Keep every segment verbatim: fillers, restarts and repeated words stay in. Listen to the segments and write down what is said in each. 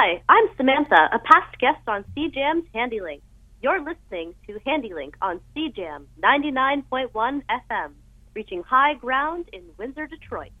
Hi, I'm Samantha, a past guest on C Jam's HandyLink. You're listening to HandyLink on C Jam ninety-nine point one F M, reaching high ground in Windsor, Detroit.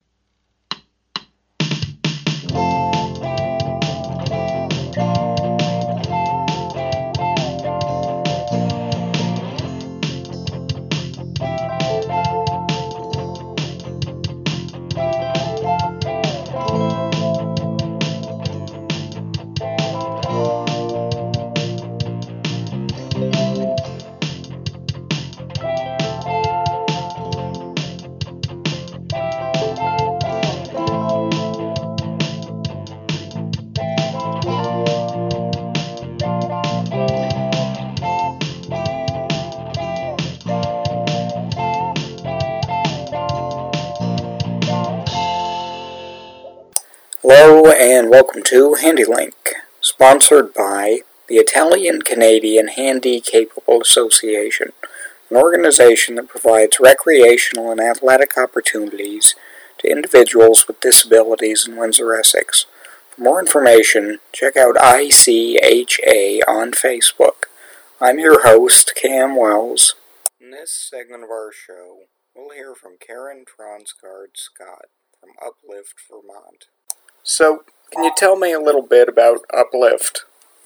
Hello and welcome to HandyLink, sponsored by the Italian-Canadian Handy-Capable Association, an organization that provides recreational and athletic opportunities to individuals with disabilities in Windsor, Essex. For more information, check out I C H A on Facebook. I'm your host, Cam Wells. In this segment of our show, we'll hear from Karen Tronsgaard Scott from Uplift, Vermont. So, can you tell me a little bit about Uplift?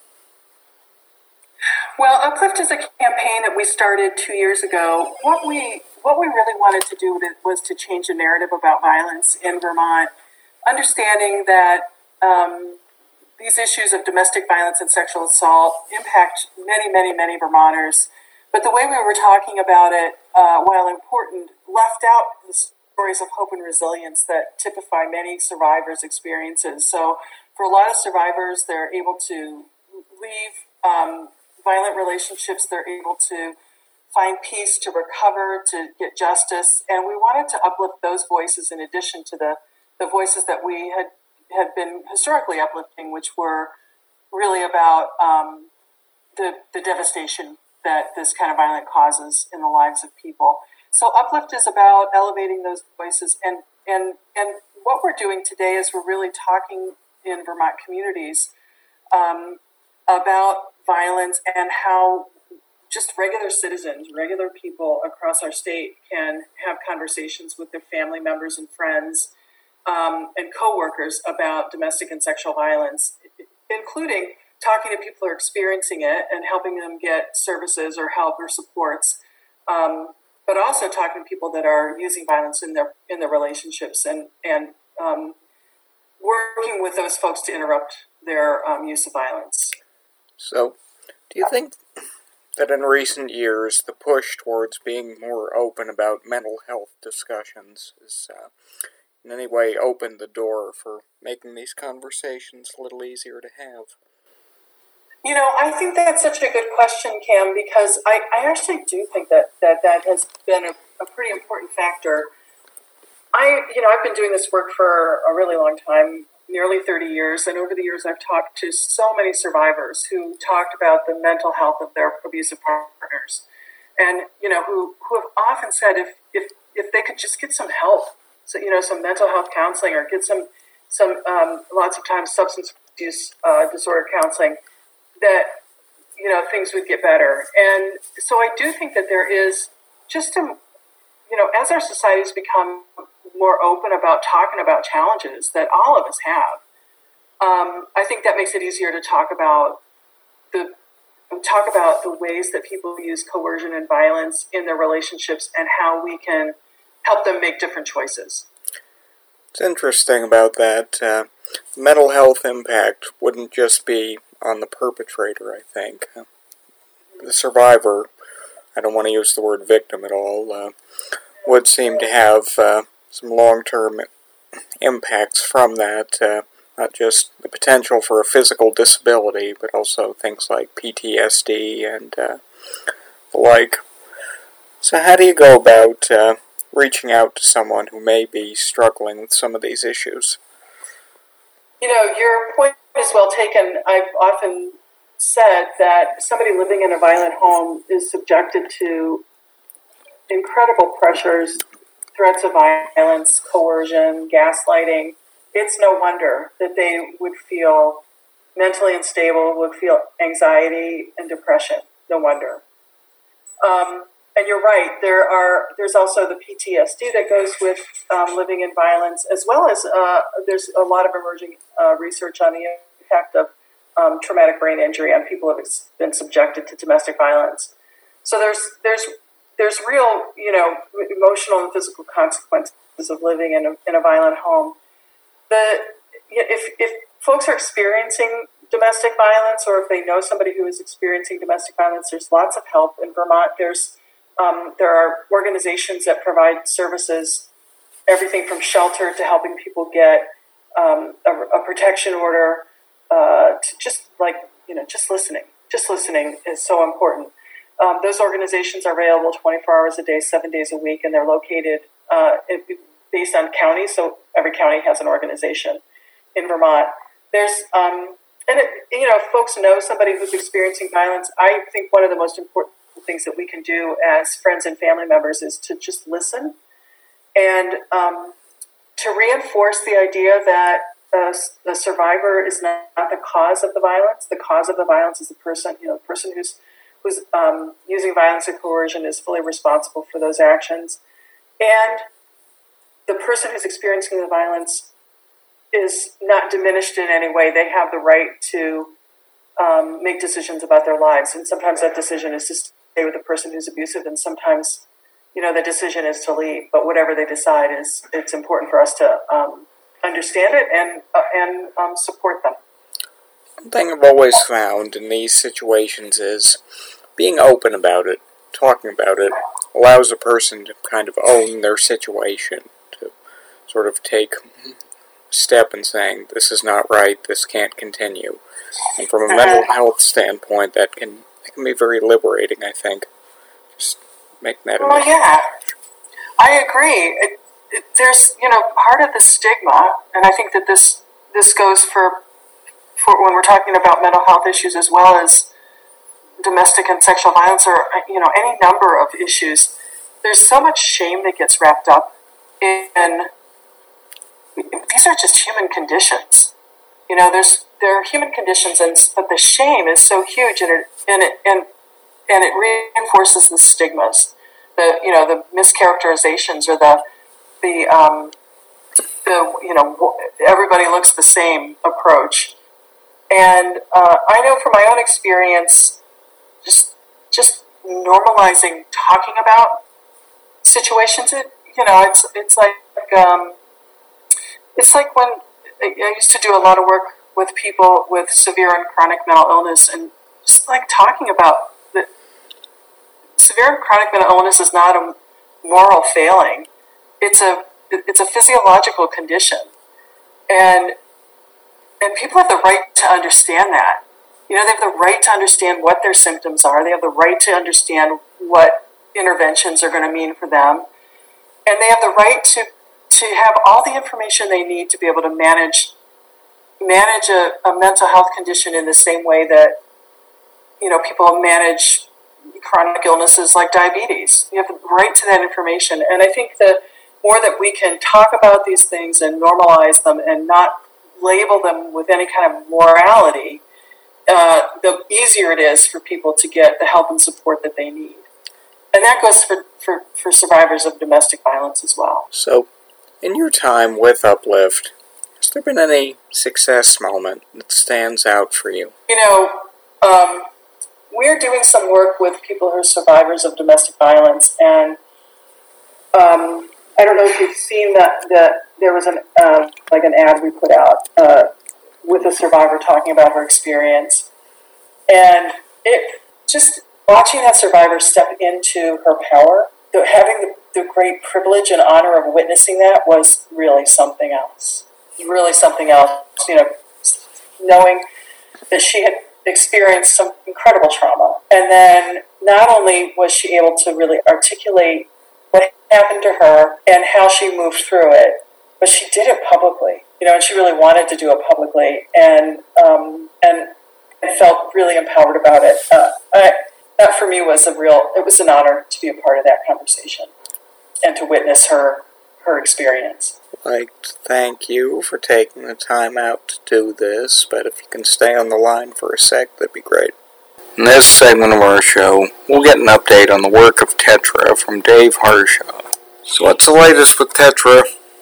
Well, Uplift is a campaign that we started two years ago. What we what we really wanted to do was to change the narrative about violence in Vermont, understanding that um, these issues of domestic violence and sexual assault impact many, many, many Vermonters. But the way we were talking about it, uh, while important, left out the stories of hope and resilience that typify many survivors' experiences. So for a lot of survivors, they're able to leave um, violent relationships, they're able to find peace, to recover, to get justice. And we wanted to uplift those voices in addition to the, the voices that we had, had been historically uplifting, which were really about um, the, the devastation that this kind of violence causes in the lives of people. So Uplift is about elevating those voices, and, and, and what we're doing today is we're really talking in Vermont communities um, about violence and how just regular citizens, regular people across our state can have conversations with their family members and friends um, and coworkers about domestic and sexual violence, including talking to people who are experiencing it and helping them get services or help or supports. Um, but also talking to people that are using violence in their in their relationships and, and um, working with those folks to interrupt their um, use of violence. So, do you think that in recent years the push towards being more open about mental health discussions has uh, in any way opened the door for making these conversations a little easier to have? You know, I think that's such a good question, Cam, because I, I actually do think that that, that has been a, a pretty important factor. I, you know, I've been doing this work for a really long time, nearly thirty years, and over the years I've talked to so many survivors who talked about the mental health of their abusive partners, and, you know, who, who have often said if, if, if they could just get some help, so, you know, some mental health counseling or get some, some um, lots of times substance use uh, disorder counseling, that, you know, things would get better. And so I do think that there is just a, you know, as our societies become more open about talking about challenges that all of us have, um, I think that makes it easier to talk about the talk about the ways that people use coercion and violence in their relationships and how we can help them make different choices. It's interesting about that. Uh, mental health impact wouldn't just be on the perpetrator, I think. The survivor, I don't want to use the word victim at all, uh, would seem to have uh, some long-term impacts from that, uh, not just the potential for a physical disability, but also things like P T S D and uh, the like. So how do you go about uh, reaching out to someone who may be struggling with some of these issues? You know, your point is well taken. I've often said that somebody living in a violent home is subjected to incredible pressures, threats of violence, coercion, gaslighting. It's no wonder that they would feel mentally unstable, would feel anxiety and depression. No wonder. Um, and you're right. There are. There's also the P T S D that goes with um, living in violence, as well as uh, there's a lot of emerging uh, research on the impact of um, traumatic brain injury on people who have been subjected to domestic violence. So there's there's there's real, you know, emotional and physical consequences of living in a, in a violent home. The if if folks are experiencing domestic violence, or if they know somebody who is experiencing domestic violence, there's lots of help in Vermont. There's um, there are organizations that provide services, everything from shelter to helping people get um, a, a protection order, uh, to just like you know, just listening. Just listening is so important. Um, those organizations are available twenty-four hours a day, seven days a week, and they're located uh, based on counties. So every county has an organization in Vermont. There's um, And, it, you know, if folks know somebody who's experiencing violence, I think one of the most important things that we can do as friends and family members is to just listen and um, to reinforce the idea that uh, the survivor is not, not the cause of the violence. The cause of the violence is the person, you know, the person who's, who's um, using violence or coercion is fully responsible for those actions. And the person who's experiencing the violence is not diminished in any way. They have the right to um, make decisions about their lives. And sometimes that decision is to stay with the person who's abusive, and sometimes, you know, the decision is to leave. But whatever they decide is, it's important for us to um, understand it and, uh, and um, support them. One thing I've always found in these situations is being open about it, talking about it, allows a person to kind of own their situation, to sort of take step in saying, this is not right, this can't continue. And from a mental health standpoint, that can, that can be very liberating, I think. Just making that Well, yeah, I agree. It, it, there's, you know, part of the stigma, and I think that this this goes for, for when we're talking about mental health issues as well as domestic and sexual violence, or, you know, any number of issues. There's so much shame that gets wrapped up in. These are just human conditions. You know, there's there are human conditions, and but the shame is so huge, and it and it and and it reinforces the stigmas, the you know the mischaracterizations, or the the um, the you know everybody looks the same approach. And uh, I know from my own experience, just just normalizing talking about situations. It you know it's it's like. Um, It's like when I used to do a lot of work with people with severe and chronic mental illness, and just like talking about that severe and chronic mental illness is not a moral failing. It's a it's a physiological condition, and and people have the right to understand that. You know, they have the right to understand what their symptoms are. They have the right to understand what interventions are going to mean for them, and they have the right to. to have all the information they need to be able to manage manage a, a mental health condition in the same way that, you know, people manage chronic illnesses like diabetes. You have the right to that information. And I think the more that we can talk about these things and normalize them and not label them with any kind of morality, uh, the easier it is for people to get the help and support that they need. And that goes for, for, for survivors of domestic violence as well. So, in your time with Uplift, has there been any success moment that stands out for you? You know, um, we're doing some work with people who are survivors of domestic violence, and um, I don't know if you've seen that, that there was an uh, like an ad we put out uh, with a survivor talking about her experience, and it just watching that survivor step into her power, the, having the the great privilege and honor of witnessing that was really something else. Really something else. You know, knowing that she had experienced some incredible trauma. And then not only was she able to really articulate what happened to her and how she moved through it, but she did it publicly. You know, and she really wanted to do it publicly, and um, and, and felt really empowered about it. Uh, I, that for me was a real, it was an honor to be a part of that conversation. And to witness her her experience. I'd like to thank you for taking the time out to do this, but if you can stay on the line for a sec, that'd be great. In this segment of our show, we'll get an update on the work of Tetra from Dave Harshaw. So what's the latest with Tetra?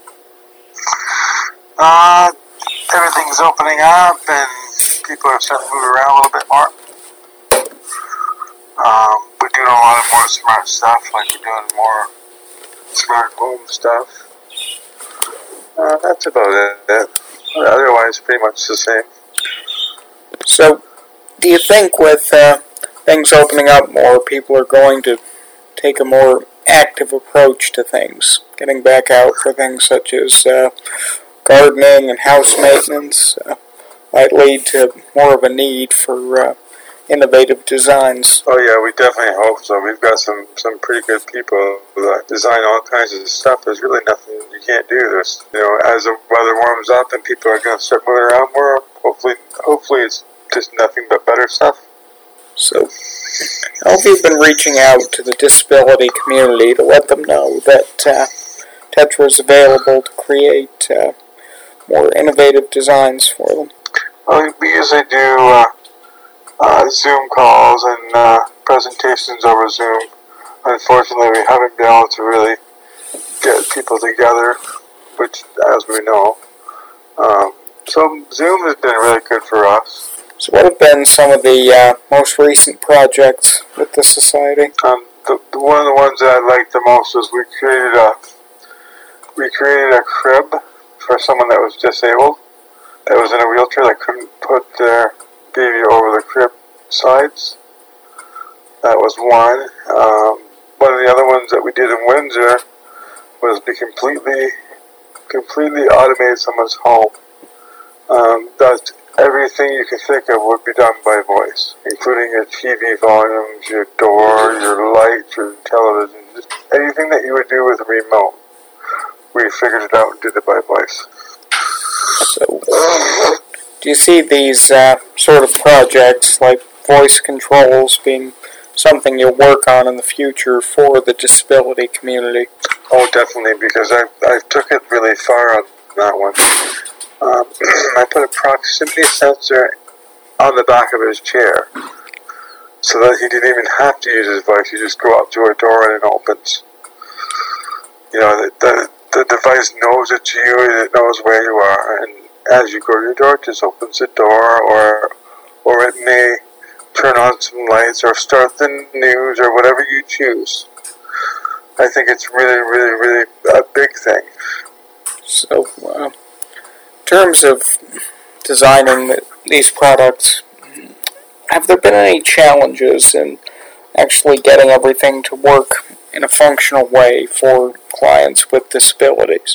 Uh, everything's opening up and people are starting to move around a little bit more. Um, we're doing a lot of more smart stuff, like we're doing more smart home stuff. Uh, that's about it. Otherwise, pretty much the same. So, do you think with uh, things opening up more, people are going to take a more active approach to things, getting back out for things such as uh, gardening and house maintenance? Uh, might lead to more of a need for uh, innovative designs. Oh yeah, we definitely hope so. We've got some, some pretty good people that design all kinds of stuff. There's really nothing you can't do. There's, you know, as the weather warms up and people are going to start moving around more, hopefully, hopefully it's just nothing but better stuff. So, how have you been reaching out to the disability community to let them know that uh, Tetra is available to create uh, more innovative designs for them? Well, we usually do uh, uh, Zoom calls and uh, presentations over Zoom. Unfortunately, we haven't been able to really get people together, which, as we know. Um, so Zoom has been really good for us. So what have been some of the uh, most recent projects with the Society? Um, the, the, one of the ones that I liked the most was we created a we created a crib for someone that was disabled, that was in a wheelchair, that couldn't put their baby over the crib sides. That was one. Um, one of the other ones that we did in Windsor was we completely, completely automated someone's home. Um, that everything you can think of would be done by voice, including your T V volumes, your door, your lights, your television, just anything that you would do with a remote. We figured it out and did it by voice. So, do you see these uh, sort of projects like voice controls being something you'll work on in the future for the disability community? Oh, definitely, because I I took it really far on that one. Um, I put a proximity sensor on the back of his chair so that he didn't even have to use his voice. You just go up to a door and it opens. You know, the, the, the device knows it's you and it knows where you are, and as you go to your door, it just opens the door, or or it may turn on some lights or start the news or whatever you choose. I think it's really, really, really a big thing. So, uh, in terms of designing the, these products, have there been any challenges in actually getting everything to work in a functional way for clients with disabilities?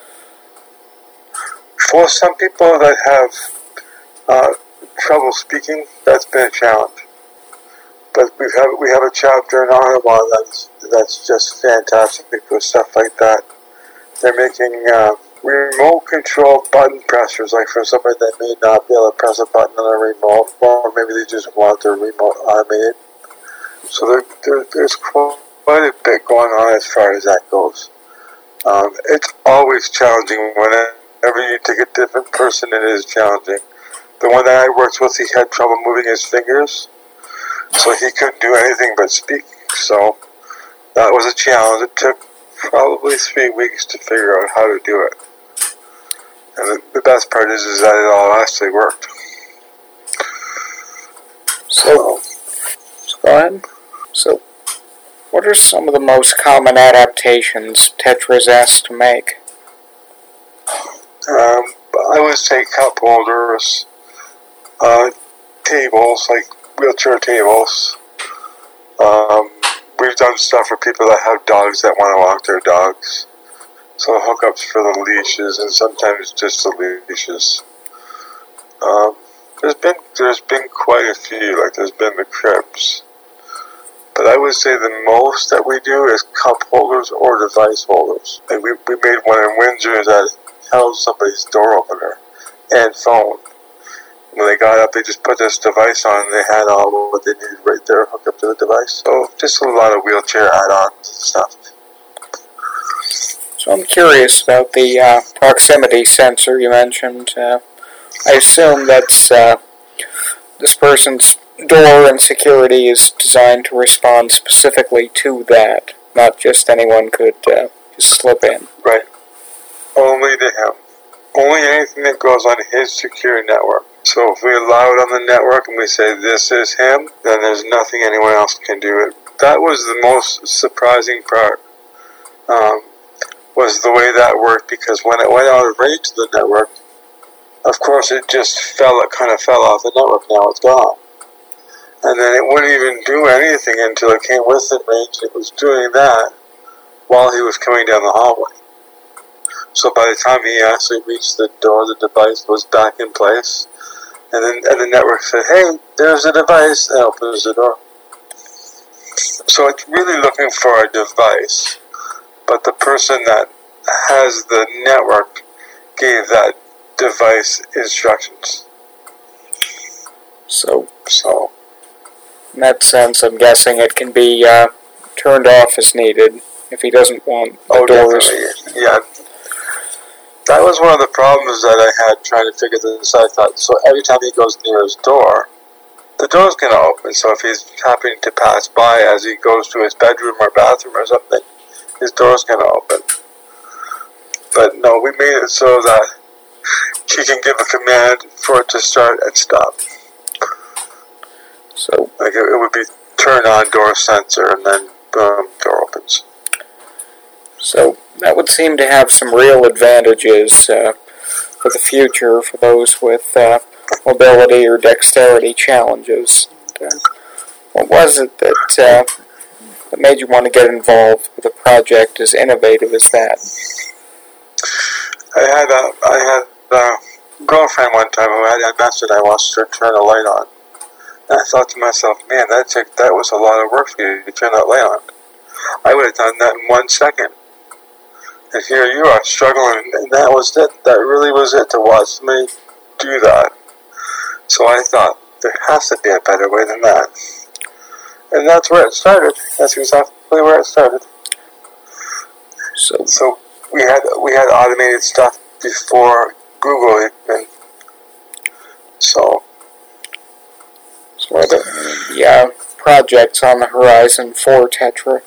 For some people that have uh, trouble speaking, that's been a challenge. But we have we have a chapter in Ottawa that's that's just fantastic for stuff like that. They're making uh, remote control button pressers, like for somebody that may not be able to press a button on a remote, or maybe they just want their remote automated. So there, there, there's quite a bit going on as far as that goes. Um, it's always challenging whenever you take a different person. It is challenging. The one that I worked with, he had trouble moving his fingers, so he couldn't do anything but speak. So that was a challenge. It took probably three weeks to figure out how to do it. And the, the best part is, is that it all actually worked. So, so go ahead. So, what are some of the most common adaptations Tetra is asked to make? Um, I would say cup holders, uh, tables, like wheelchair tables. Um, we've done stuff for people that have dogs that want to walk their dogs. So hookups for the leashes, and sometimes just the leashes. Um, there's been there's been quite a few. Like there's been the cribs, but I would say the most that we do is cup holders or device holders. Like we we made one in Windsor that held somebody's door opener and phone. When they got up, they just put this device on, and they had all what they needed right there, hooked up to the device. So just a lot of wheelchair add-ons and stuff. So I'm curious about the uh, proximity sensor you mentioned. Uh, I assume that's uh, this person's door and security is designed to respond specifically to that, not just anyone could uh, just slip in. Right. Only to him. Only anything that goes on his secure network. So if we allow it on the network and we say this is him, then there's nothing anyone else can do. It. That was the most surprising part, um, was the way that worked, because when it went out of range of the network, of course it just fell, it kind of fell off the network, now it's gone. And then it wouldn't even do anything until it came within range. It was doing that while he was coming down the hallway. So by the time he actually reached the door, the device was back in place. And then and the network said, hey, there's a device, and opens the door. So it's really looking for a device, but the person that has the network gave that device instructions. So, so in that sense, I'm guessing it can be uh, turned off as needed if he doesn't want the oh, doors. Definitely. Yeah. That was one of the problems that I had trying to figure this out. I thought, so every time he goes near his door, the door's going to open. So if he's happening to pass by as he goes to his bedroom or bathroom or something, his door's going to open. But no, we made it so that he can give a command for it to start and stop. So, like it, it would be turn on door sensor, and then boom, door opens. So that would seem to have some real advantages uh, for the future for those with uh, mobility or dexterity challenges. And, uh, what was it that uh, that made you want to get involved with a project as innovative as that? I had a I had a girlfriend one time who had a mess and I watched her turn a light on. And I thought to myself, man, that took, that was a lot of work for you to turn that light on. I would have done that in one second. And here you are struggling, and that was it. That really was it, to watch me do that. So I thought, there has to be a better way than that. And that's where it started. That's exactly where it started. So, so we had we had automated stuff before Google even. So, so are the yeah, projects on the horizon for Tetra?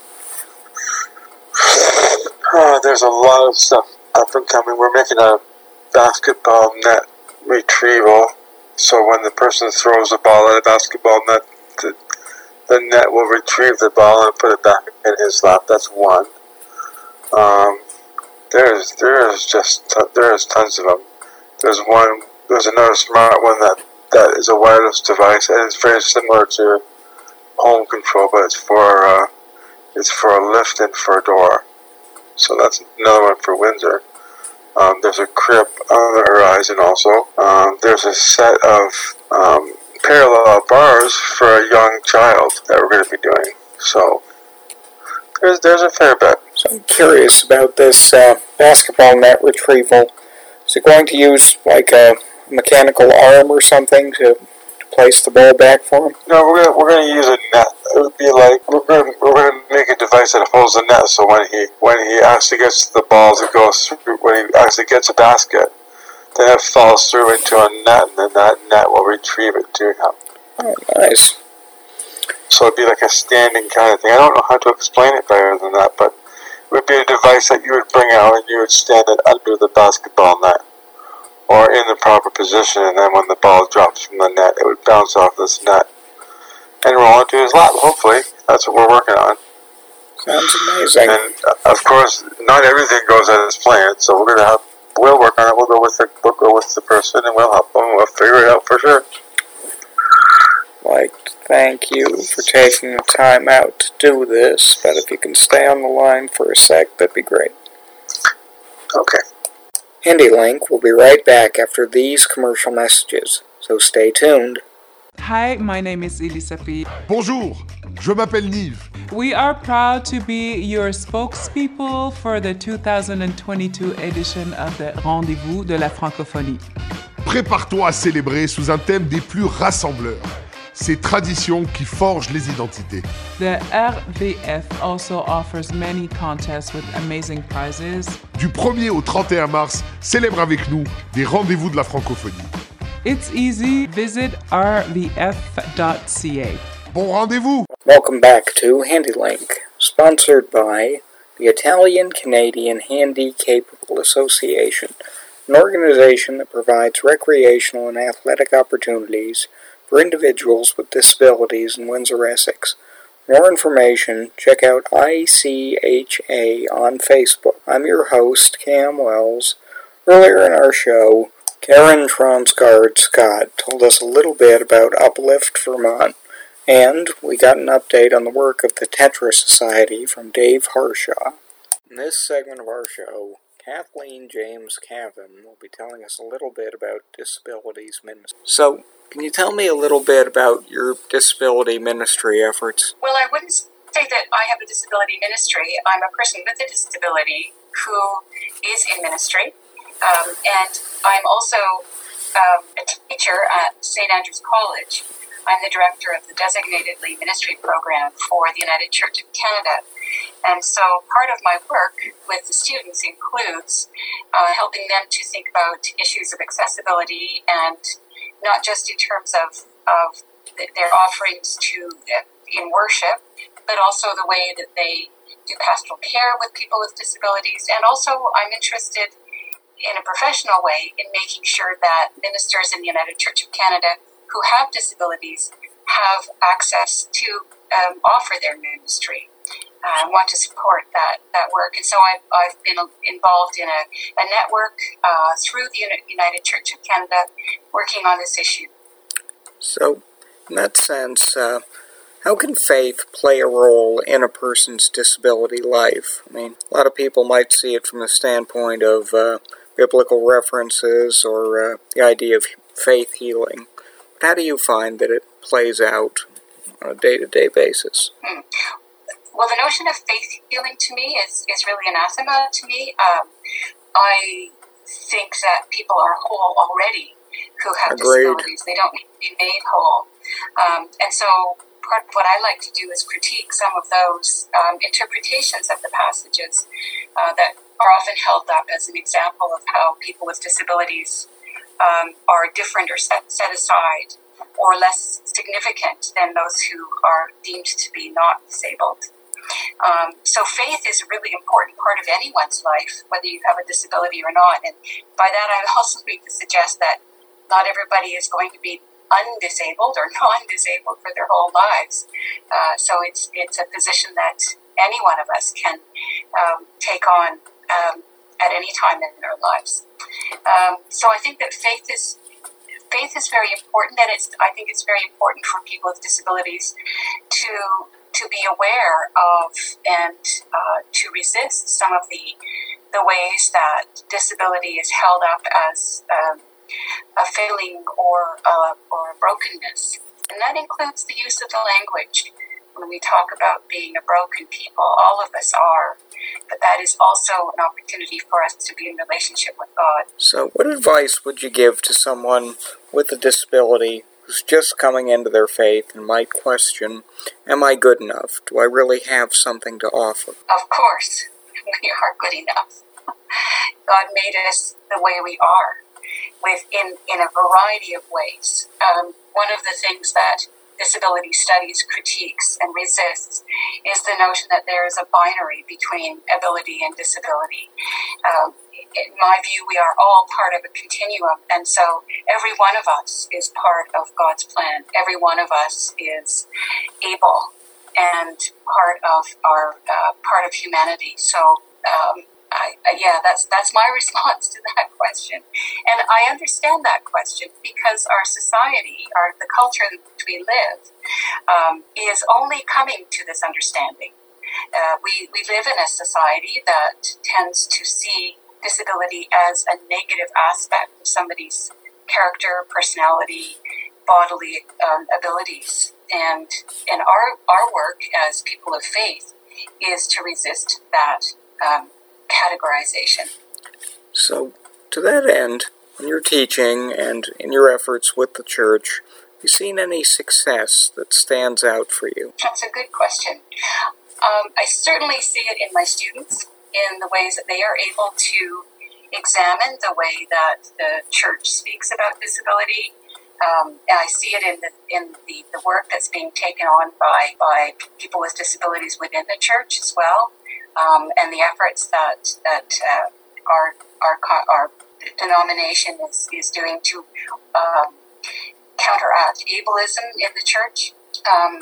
Uh, there's a lot of stuff up and coming. We're making a basketball net retrieval. So when the person throws a ball at a basketball net, the, the net will retrieve the ball and put it back in his lap. That's one. Um, there's there's just there's tons of them. There's one. There's another smart one that, that is a wireless device, and it's very similar to home control, but it's for uh, it's for a lift and for a door. So that's another one for Windsor. Um, there's a crib on the horizon also. Um, there's a set of um, parallel bars for a young child that we're going to be doing. So there's there's a fair bit. So I'm curious about this uh, basketball net retrieval. Is it going to use like a mechanical arm or something to, to place the ball back for him? No, we're gonna we're gonna use a net. It would be like we're gonna we're gonna make a device that holds the net. So when he when he actually gets the ball to go through, when he actually gets a basket, then it falls through into a net, and then that net will retrieve it to him. Oh, nice. So it'd be like a standing kind of thing. I don't know how to explain it better than that, but it would be a device that you would bring out and you would stand it under the basketball net, or in the proper position, and then when the ball drops from the net, it would bounce off this net and roll into his lap, hopefully. That's what we're working on. Sounds amazing. And, uh, of course, not everything goes as planned, so we're going to have, we'll work on it, we'll go with the, we'll go with the person, and we'll help them, we'll figure it out for sure. Like, thank you for taking the time out to do this, but if you can stay on the line for a sec, that'd be great. Okay. HandyLink will be right back after these commercial messages, so stay tuned. Hi, my name is Elisaphi. Bonjour, je m'appelle Nive. We are proud to be your spokespeople for the two thousand twenty-two edition of the Rendez-vous de la Francophonie. Prépare-toi à célébrer sous un thème des plus rassembleurs. ces traditions qui forgent les identités. The R V F also offers many contests with amazing prizes. Du premier au trente et un mars, célèbre avec nous des rendez-vous de la francophonie. It's easy. Visit r v f dot c a. Bon rendez-vous! Welcome back to HandyLink, sponsored by the Italian-Canadian Handy-Capable Association, an organization that provides recreational and athletic opportunities for individuals with disabilities in Windsor-Essex. For more information, check out I C H A on Facebook. I'm your host, Cam Wells. Earlier in our show, Karen Tronsgaard Scott told us a little bit about Uplift Vermont, and we got an update on the work of the Tetra Society from Dave Harshaw. In this segment of our show, Kathleen James Cavan will be telling us a little bit about disabilities ministry. So, can you tell me a little bit about your disability ministry efforts? Well, I wouldn't say that I have a disability ministry. I'm a person with a disability who is in ministry, um, and I'm also um, a teacher at Saint Andrew's College. I'm the director of the Designated Lay Ministry Program for the United Church of Canada. And so part of my work with the students includes uh, helping them to think about issues of accessibility, and not just in terms of, of their offerings to uh, in worship, but also the way that they do pastoral care with people with disabilities. And also I'm interested in a professional way in making sure that ministers in the United Church of Canada who have disabilities have access to um, offer their ministry. I uh, want to support that, that work. And so I've, I've been involved in a, a network uh, through the United Church of Canada working on this issue. So, in that sense, uh, how can faith play a role in a person's disability life? I mean, a lot of people might see it from the standpoint of uh, biblical references or uh, the idea of faith healing. How do you find that it plays out on a day-to-day basis? Hmm. Well, the notion of faith healing to me is, is really anathema to me. Um, I think that people are whole already who have Agreed. disabilities. They don't need to be made whole. Um, and so part of what I like to do is critique some of those um, interpretations of the passages uh, that are often held up as an example of how people with disabilities Um, are different or set, set aside or less significant than those who are deemed to be not disabled. Um, so faith is a really important part of anyone's life, whether you have a disability or not. And by that, I also mean to suggest that not everybody is going to be undisabled or non-disabled for their whole lives. Uh, so it's it's a position that any one of us can um, take on um, at any time in their lives. Um, so I think that faith is faith is very important, and it's I think it's very important for people with disabilities to to be aware of and uh, to resist some of the the ways that disability is held up as um, a failing or uh, or a brokenness, and that includes the use of the language. When we talk about being a broken people, all of us are, but that is also an opportunity for us to be in relationship with God. So what advice would you give to someone with a disability who's just coming into their faith and might question, am I good enough? Do I really have something to offer? Of course, we are good enough. God made us the way we are, with in, in a variety of ways. Um, one of the things that disability studies critiques and resists is the notion that there is a binary between ability and disability. Um, in my view, we are all part of a continuum, and so every one of us is part of God's plan. Every one of us is able and part of our uh, part of humanity. So um, I, uh, yeah, that's that's my response to that question. And I understand that question because our society, our the culture in which we live, um, is only coming to this understanding. Uh, we, we live in a society that tends to see disability as a negative aspect of somebody's character, personality, bodily um, abilities. And, and our, our work as people of faith is to resist that um, categorization. So, to that end, in your teaching and in your efforts with the church, you seen any success that stands out for you? That's a good question. Um, I certainly see it in my students, in the ways that they are able to examine the way that the church speaks about disability. Um, and I see it in the in the, the work that's being taken on by, by people with disabilities within the church as well, um, and the efforts that that uh, our our our denomination is, is doing to um, counteract ableism in the church. Um,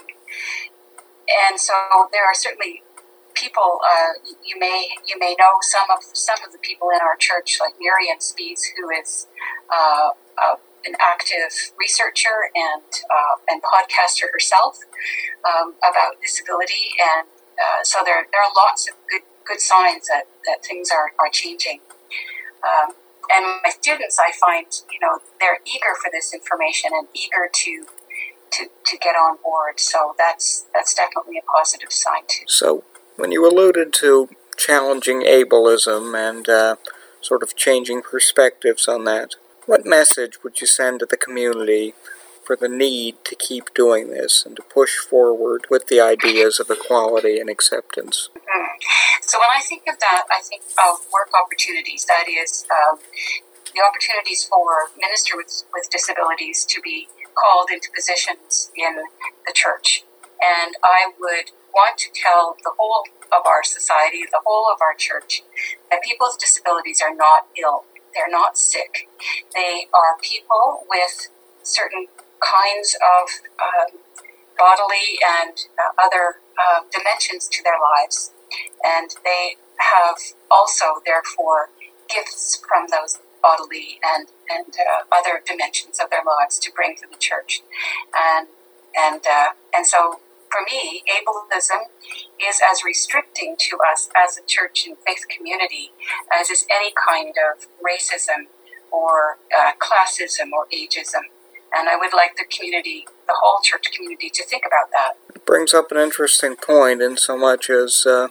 and so there are certainly people. Uh, you may you may know some of some of the people in our church, like Miriam Spies, who is uh, uh, an active researcher and uh, and podcaster herself um, about disability, and uh, so there there are lots of good good signs that, that things are, are changing. Um, and my students, I find, you know, they're eager for this information and eager to to, to get on board. So that's that's definitely a positive sign too. So when you alluded to challenging ableism and uh, sort of changing perspectives on that, what message would you send to the community for the need to keep doing this and to push forward with the ideas of equality and acceptance? Mm. So when I think of that, I think of work opportunities. That is, um, the opportunities for ministers with, with disabilities to be called into positions in the church. And I would want to tell the whole of our society, the whole of our church, that people with disabilities are not ill. They're not sick. They are people with certain kinds of um, bodily and uh, other uh, dimensions to their lives. And they have also, therefore, gifts from those bodily and, and uh, other dimensions of their lives to bring to the church. And, and, uh, and so, for me, ableism is as restricting to us as a church and faith community as is any kind of racism or uh, classism or ageism. And I would like the community, the whole church community, to think about that. It brings up an interesting point in so much as uh,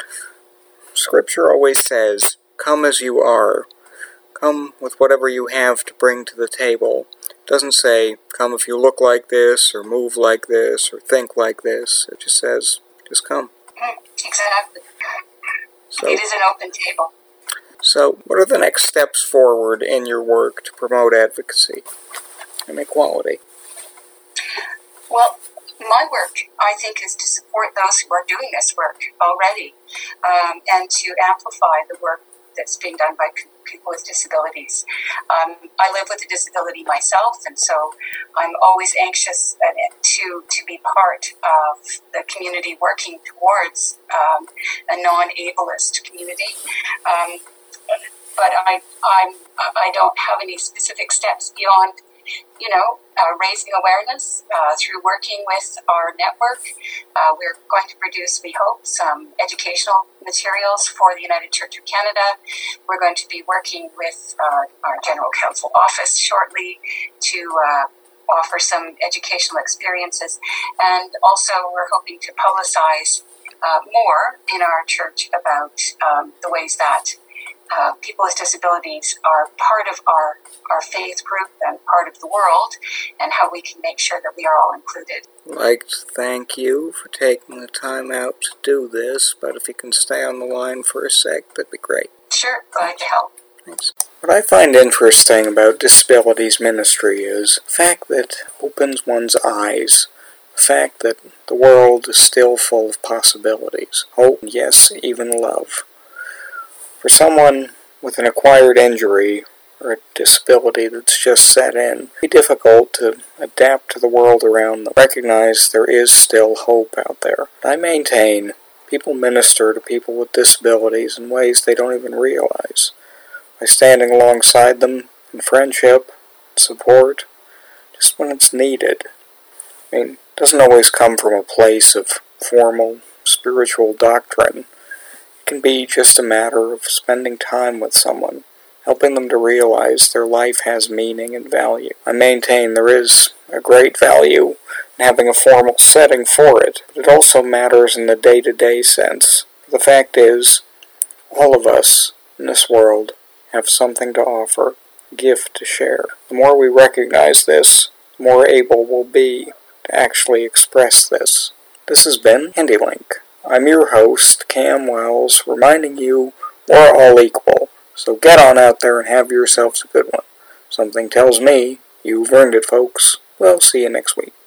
Scripture always says, come as you are. Come with whatever you have to bring to the table. It doesn't say, come if you look like this, or move like this, or think like this. It just says, just come. Mm, exactly. So, it is an open table. So, what are the next steps forward in your work to promote advocacy and equality? Well, my work, I think, is to support those who are doing this work already, um, and to amplify the work that's being done by people with disabilities. Um, I live with a disability myself, and so I'm always anxious to to be part of the community working towards um, a non-ableist community. Um, but I I'm I don't have any specific steps beyond, you know, uh, raising awareness uh, through working with our network. Uh, we're going to produce, we hope, some educational materials for the United Church of Canada. We're going to be working with uh, our General Counsel office shortly to uh, offer some educational experiences. And also we're hoping to publicize uh, more in our church about um, the ways that Uh, people with disabilities are part of our, our faith group and part of the world, and how we can make sure that we are all included. I'd like to thank you for taking the time out to do this, but if you can stay on the line for a sec, that'd be great. Sure, glad to help. Thanks. What I find interesting about disabilities ministry is the fact that it opens one's eyes, the fact that the world is still full of possibilities, hope, and yes, even love. For someone with an acquired injury or a disability that's just set in, it'd be difficult to adapt to the world around them, recognize there is still hope out there. I maintain people minister to people with disabilities in ways they don't even realize, by standing alongside them in friendship, support, just when it's needed. I mean, it doesn't always come from a place of formal spiritual doctrine. It can be just a matter of spending time with someone, helping them to realize their life has meaning and value. I maintain there is a great value in having a formal setting for it, but it also matters in the day-to-day sense. The fact is, all of us in this world have something to offer, a gift to share. The more we recognize this, the more able we'll be to actually express this. This has been HandyLink. I'm your host, Cam Wells, reminding you we're all equal, so get on out there and have yourselves a good one. Something tells me you've earned it, folks. We'll see you next week.